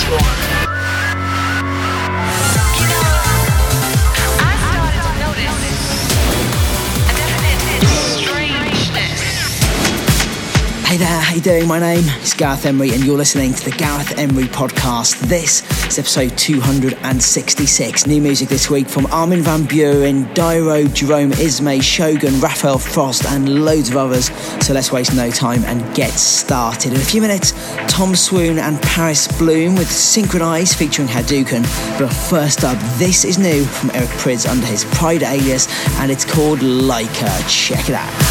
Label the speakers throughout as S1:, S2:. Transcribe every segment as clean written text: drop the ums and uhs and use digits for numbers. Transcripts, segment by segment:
S1: Hey there, how you doing? My name is Gareth Emery and you're listening to the Gareth Emery Podcast. This is episode 266. New music this week from Armin van Buuren, Dyro, Jerome Ismay, Shogun, Raphael Frost and loads of others. So let's waste no time and get started. In a few minutes, Tom Swoon and Paris Bloom with Synchronize featuring Hadouken. But first up, this is new from Eric Prydz under his Pride alias and it's called Leica. Check it out.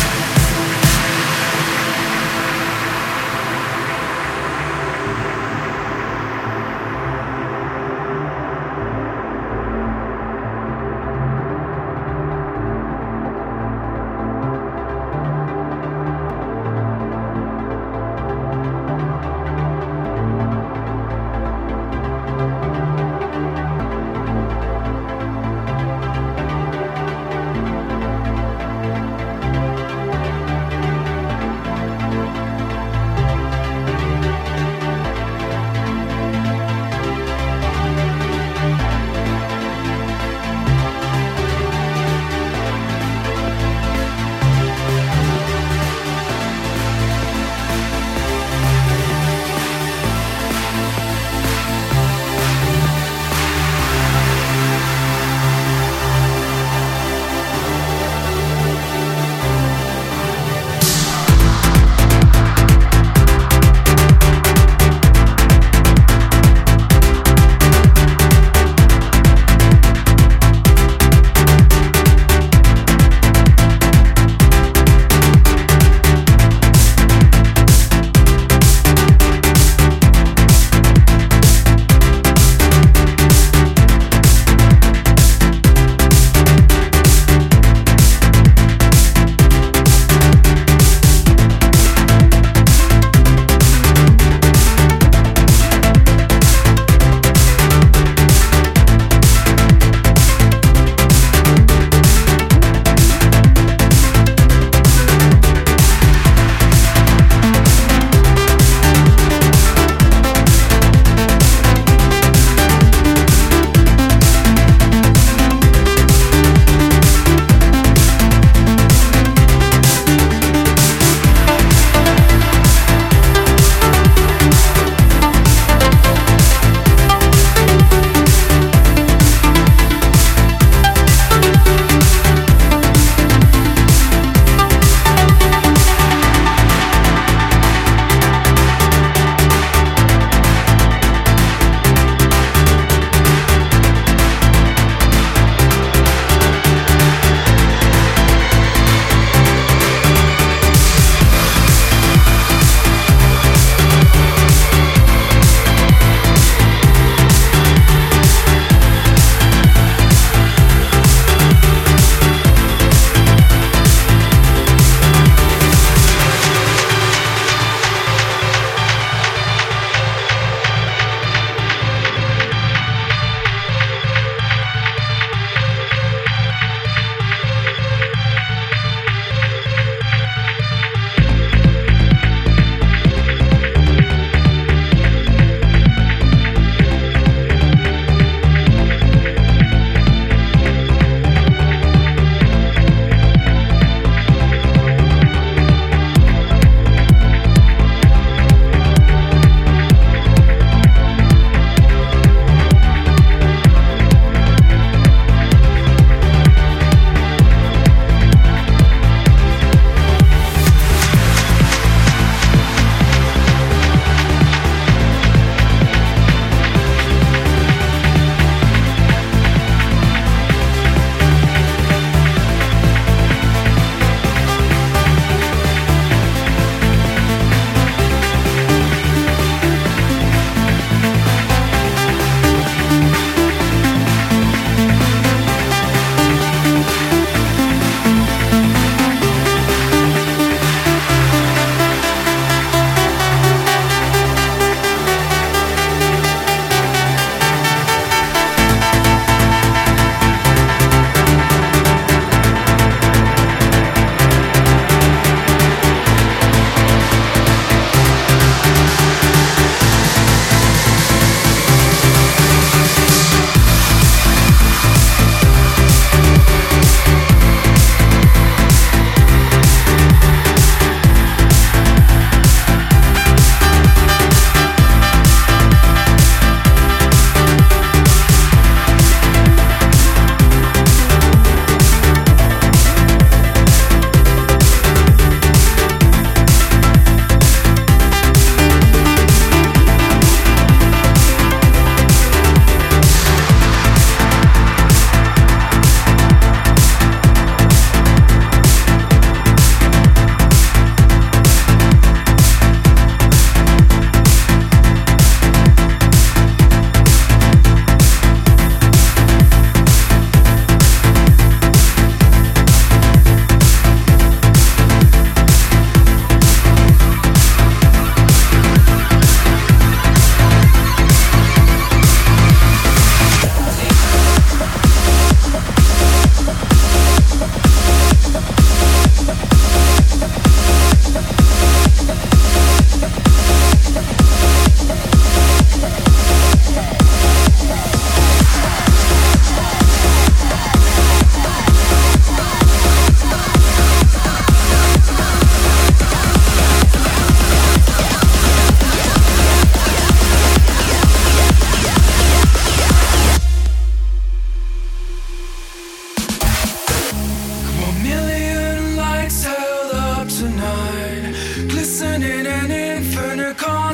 S2: glisten in an infinite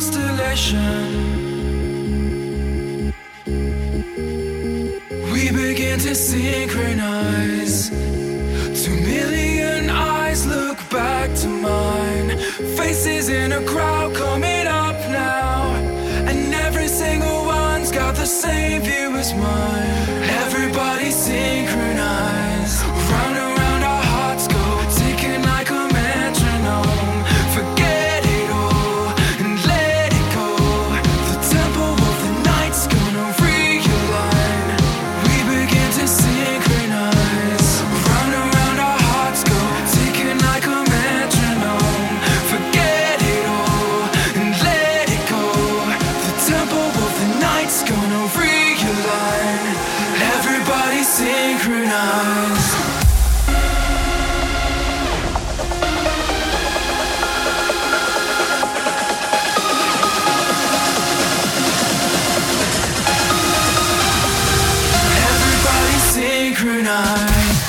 S2: constellation. We begin to synchronize. 2,000,000 eyes look back to mine. Faces in a crowd coming up now, and every single one's got the same view as mine. Everybody synchronized. Round and round our hearts go, ticking like a metronome. Forget it all and let it go. The tempo of the night's gonna realign. We begin to synchronize. Round and round our hearts go, ticking like a metronome. Forget it all and let it go. The tempo of the night's gonna realign. Everybody synchronize. Everybody synchronize.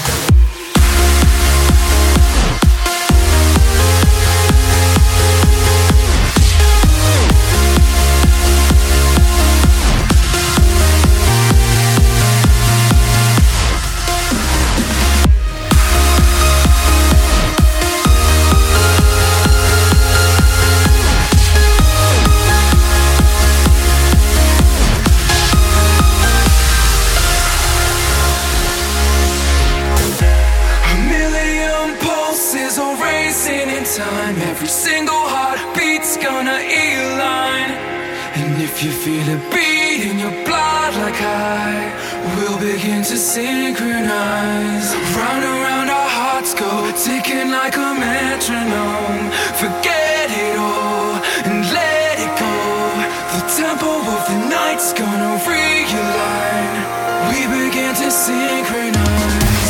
S2: Time, every single heartbeat's gonna align. And if you feel a beat in your blood like I, we'll begin to synchronize. Round and round our hearts go, ticking like a metronome. Forget it all and let it go. The tempo of the night's gonna realign. We begin to synchronize.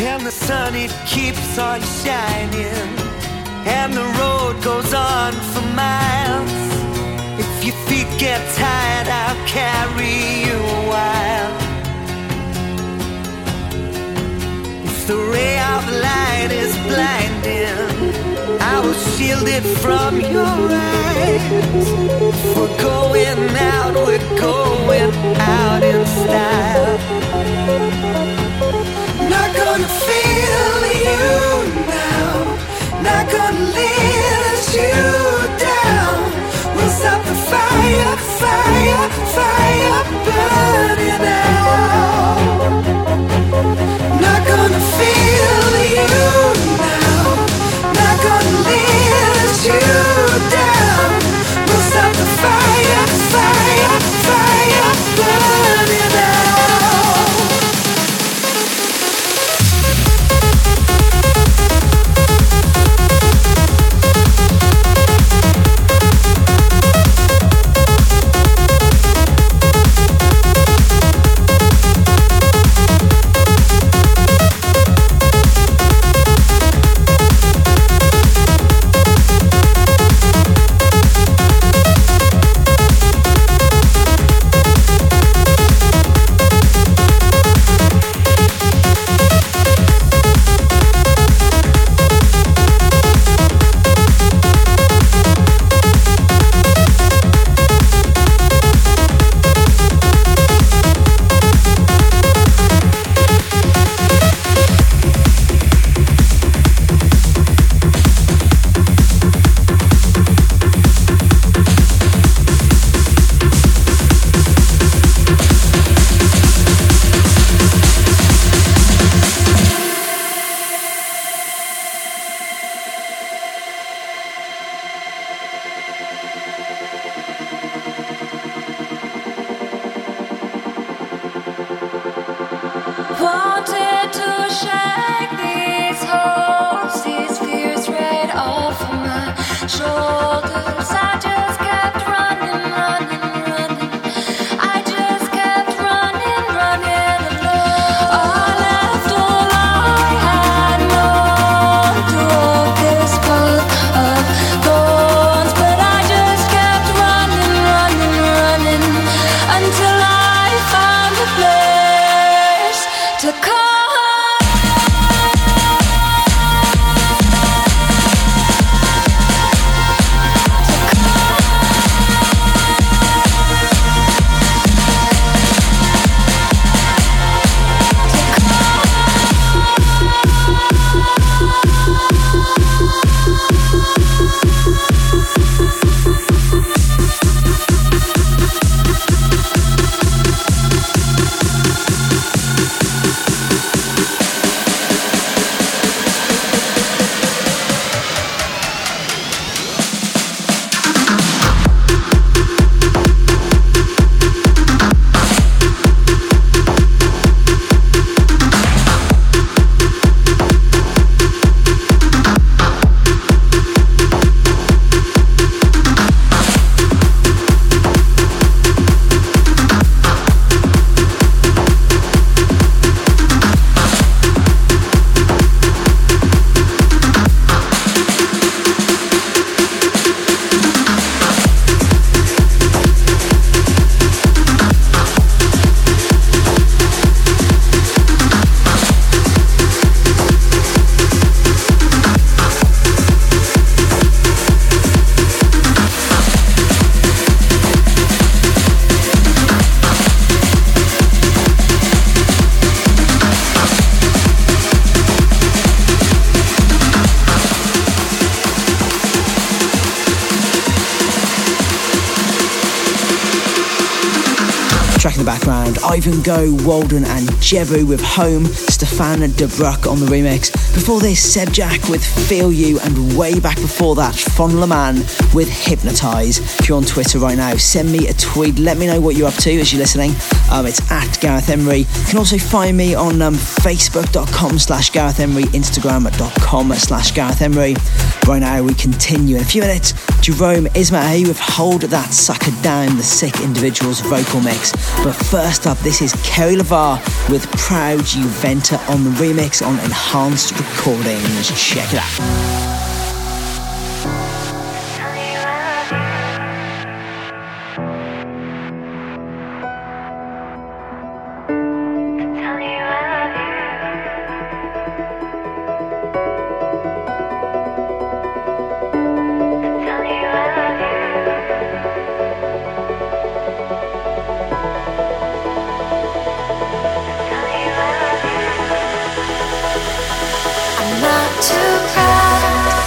S3: And the sun, it keeps on shining, and the road goes on for miles. If your feet get tired, I'll carry you a while. If the ray of light is blinding, I will shield it from your eyes. If we're going out, we're going out in style. Not gonna feel you now, not gonna let you down. We'll stop the fire, fire, fire burning out. Not gonna feel you now, not gonna let you down. We'll stop the fire, fire, fire burning out.
S1: Track in the background, Ivan Go, Walden and Jebu with Home, Stefan de Broek on the remix. Before this, Seb Jack with Feel You, and way back before that, Fon Le Man with Hypnotise. If you're on Twitter right now, send me a tweet, let me know what you're up to as you're listening. It's at Gareth Emery. You can also find me on facebook.com/Gareth Emery, instagram.com/Gareth Emery. Right now we continue in a few minutes. Jerome Isma-Ae with Hold That Sucker Down, the Sick Individuals vocal mix. But first up, this is Kerry LeVar with Proud Juventa on the remix on Enhanced Recordings. Check it out.
S4: I'm not too proud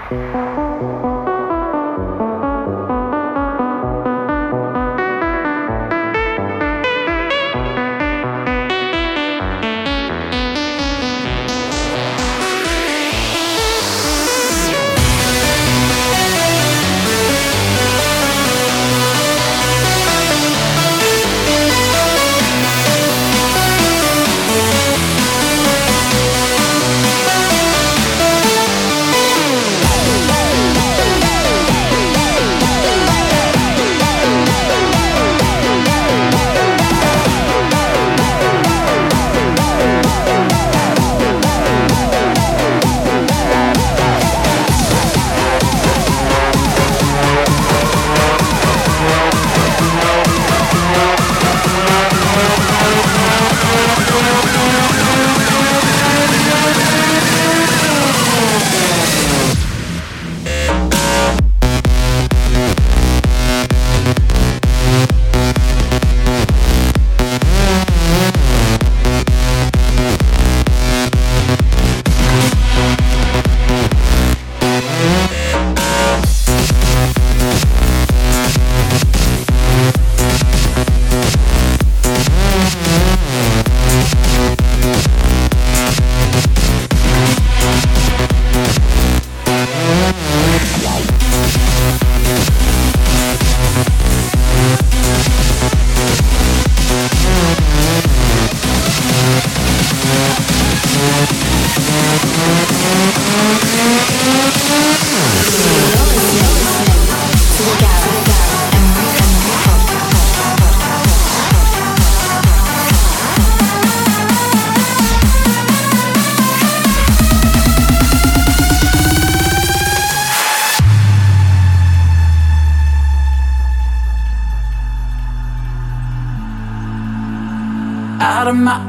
S2: Out of my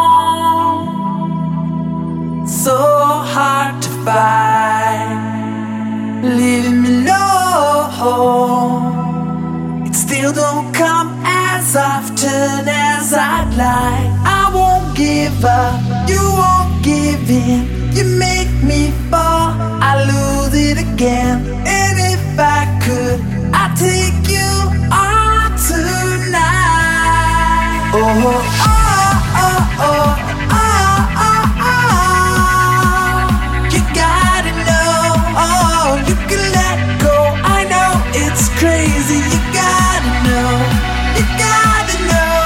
S2: own, so hard to find, leaving me low. It still don't come as often as I'd like. I won't give up, you won't give in. You make me fall, I lose it again. And if I could, I'd take you on tonight. Oh, you gotta know, you can let go. I know it's crazy, you gotta know, you gotta know.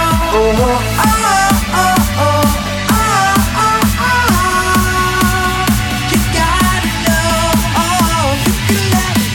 S2: You gotta know, you can let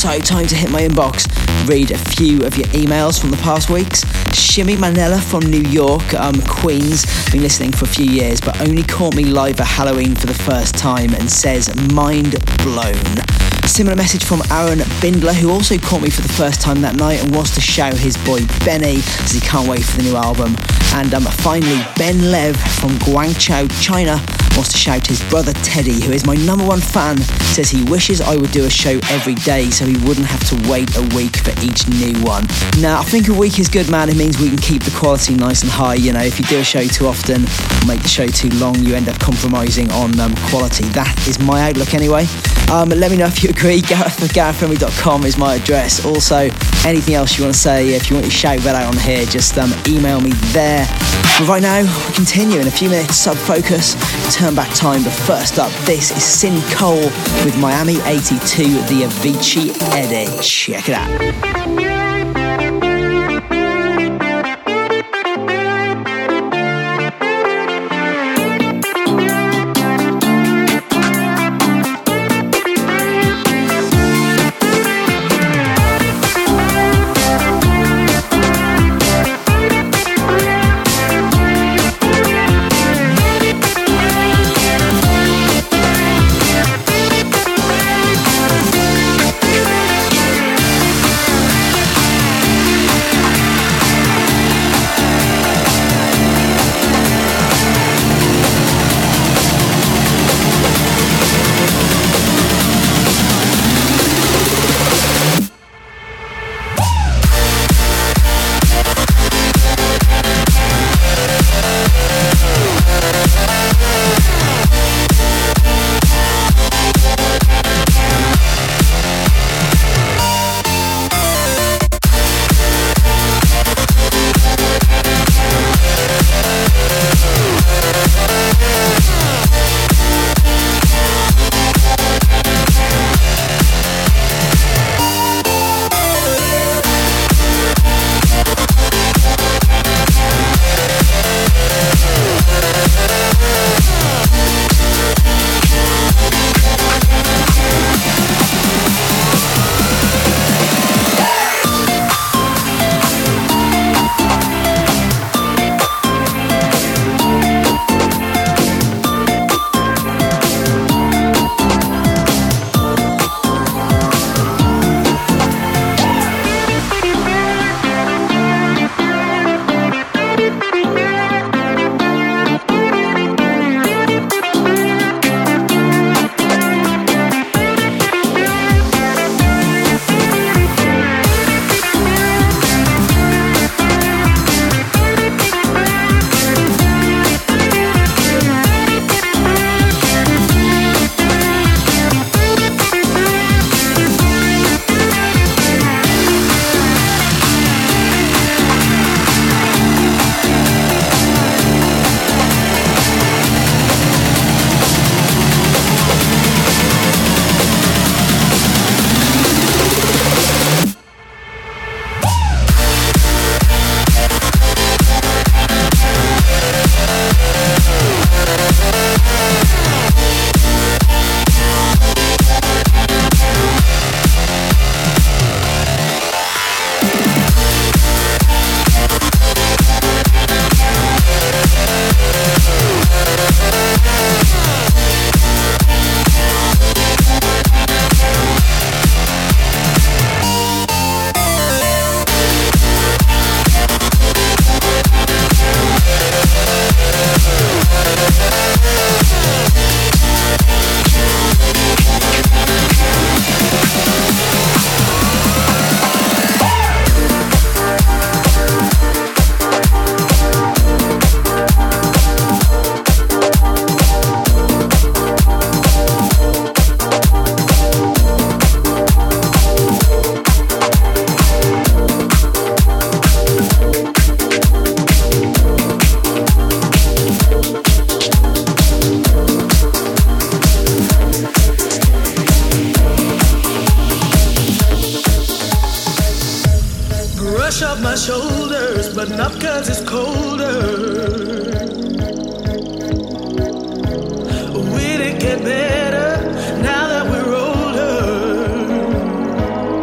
S1: So time to hit my inbox, read a few of your emails from the past weeks. Shimmy Manella from New York, Queens, been listening for a few years but only caught me live at Halloween for the first time and says mind blown. Similar message from Aaron Bindler, who also caught me for the first time that night and wants to shout his boy Benny as he can't wait for the new album. And finally, Ben Lev from Guangzhou, China, wants to shout his brother Teddy, who is my #1 fan, says he wishes I would do a show every day so he wouldn't have to wait a week for each new one. Now, I think a week is good, man. It means we can keep the quality nice and high. You know, if you do a show too often or make the show too long, you end up compromising on quality. That is my outlook anyway. Let me know if you agree. GarethFromGarethFrommy.com is my address. Also, anything else you want to say, if you want to shout that out on here, just email me there. But right now, we continue in a few minutes. Sub Focus, Turn Back Time. But first up, this is Sin Cole with Miami 82, the Avicii edit. Check it out.
S4: my shoulders, but not 'cause it's colder. Will it get better now that we're older?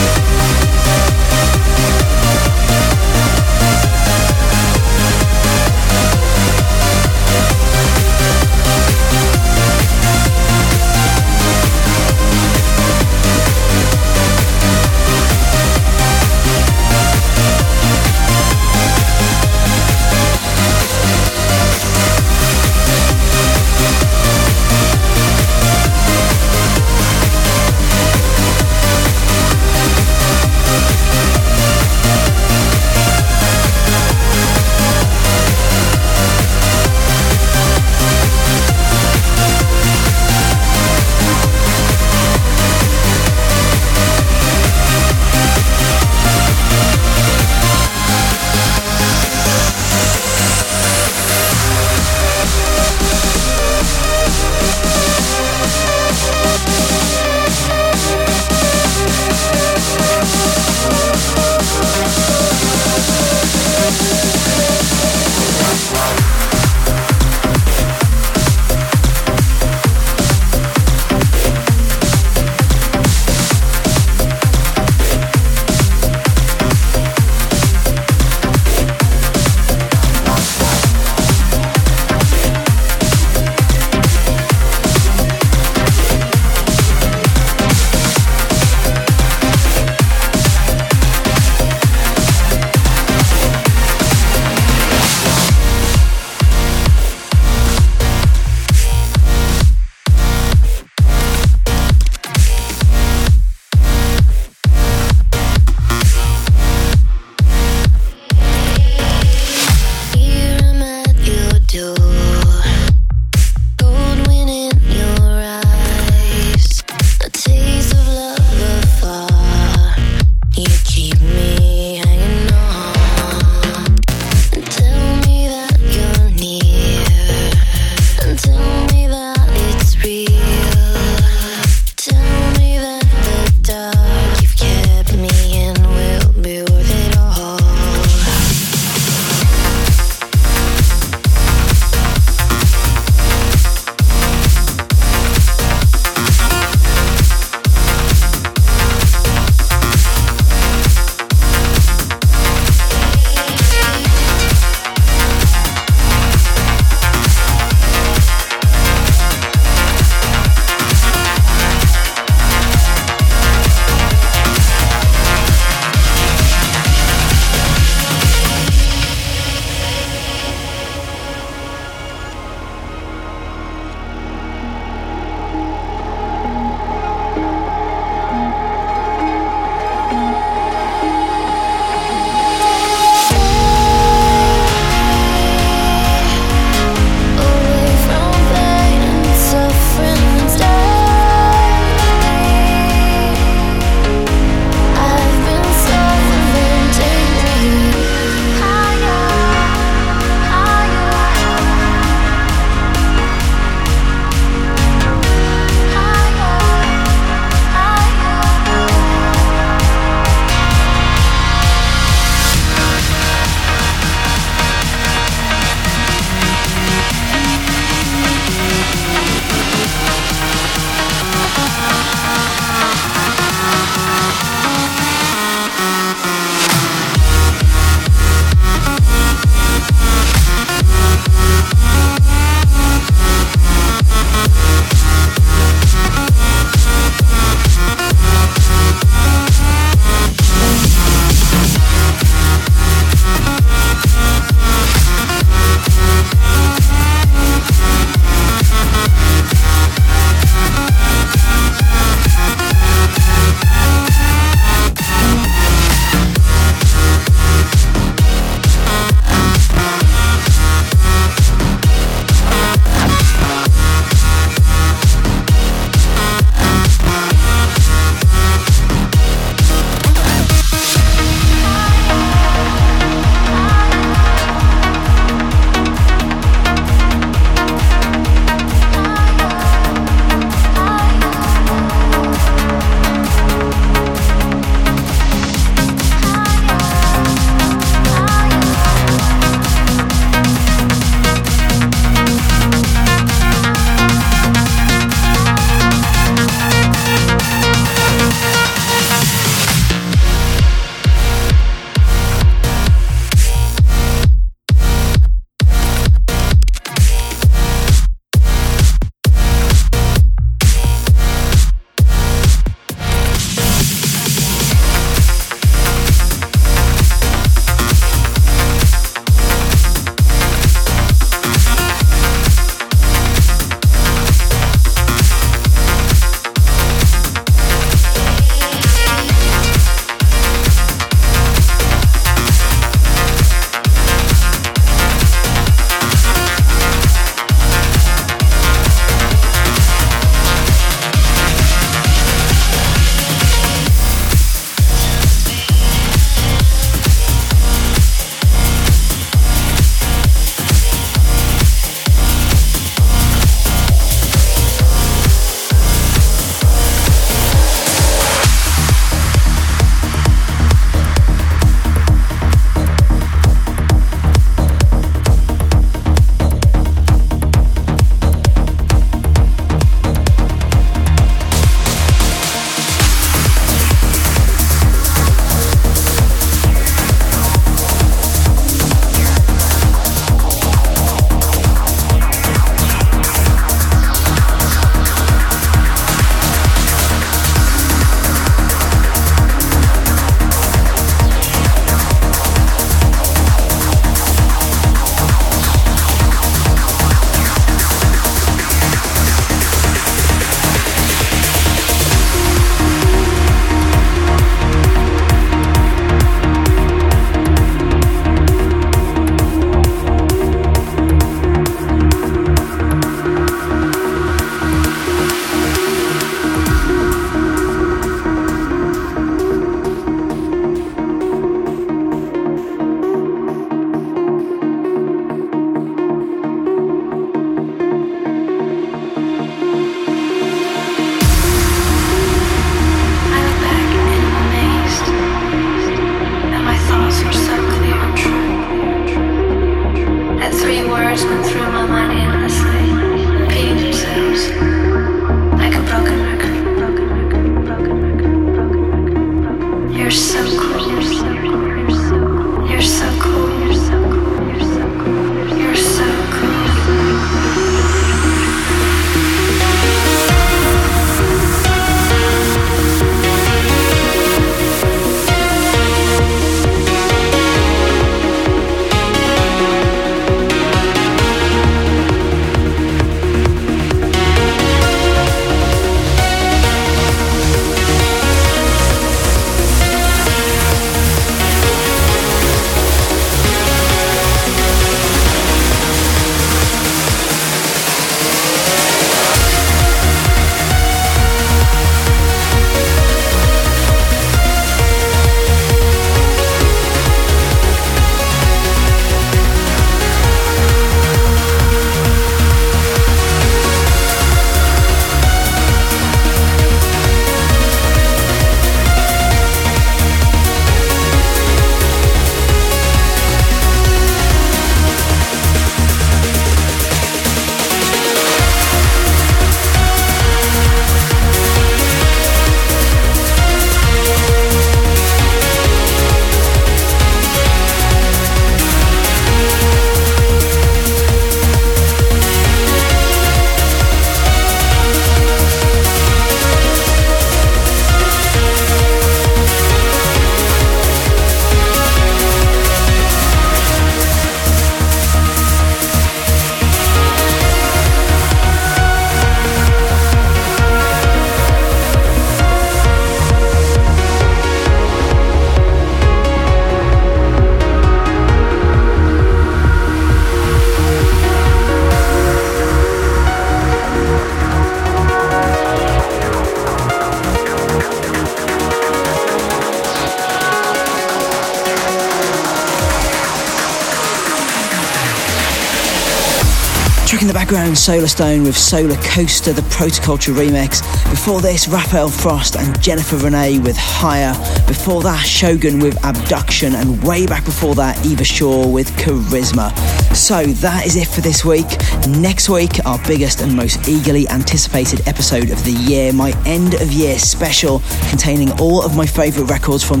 S1: Track in the background, Solarstone with Solar Coaster, the Protoculture remix. Before this, Raphael Frost and Jennifer Renee with Higher. Before that, Shogun with Abduction. And way back before that, Eva Shaw with Charisma. So that is it for this week. Next week, our biggest and most eagerly anticipated episode of the year, my end of year special containing all of my favourite records from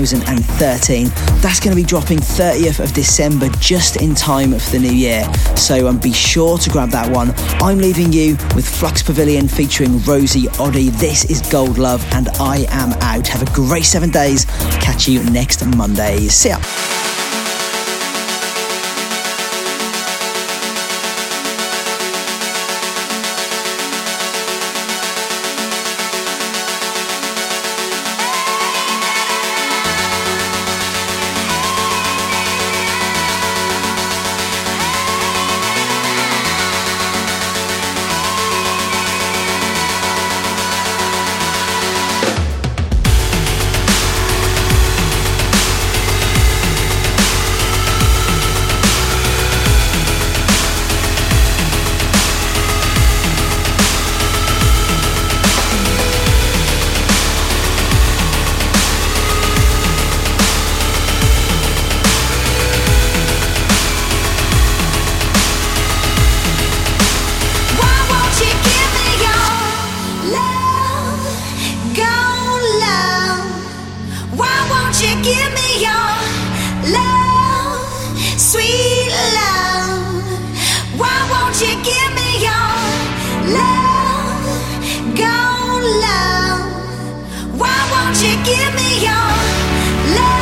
S1: 2013. That's going to be dropping 30th of December, just in time for the new year. So be sure to grab that one. I'm leaving you with Flux Pavilion featuring Rosie Oddy. This is Gold Love and I am out. Have a great 7 days. Catch you next Monday. See ya.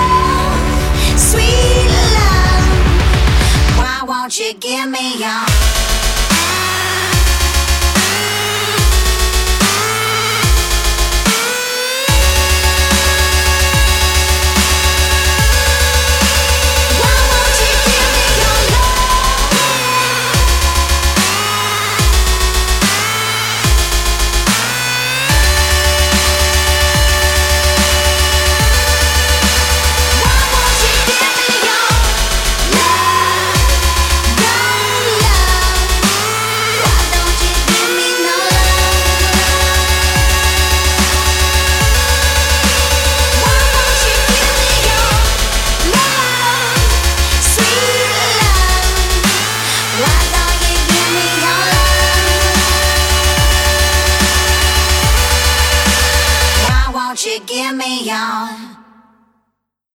S5: Give me your